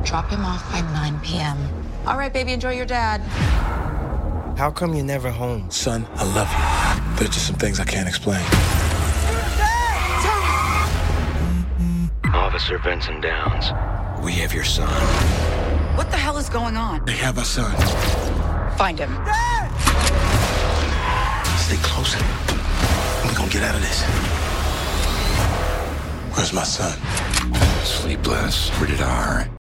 Drop him off by 9 p.m. All right, baby, enjoy your dad. How come you're never home? Son, I love you. There's just some things I can't explain. Officer Vincent Downs, we have your son. What the hell is going on? They have our son. Find him. Stay close. We're gonna get out of this. Where's my son? Sleepless, rated R.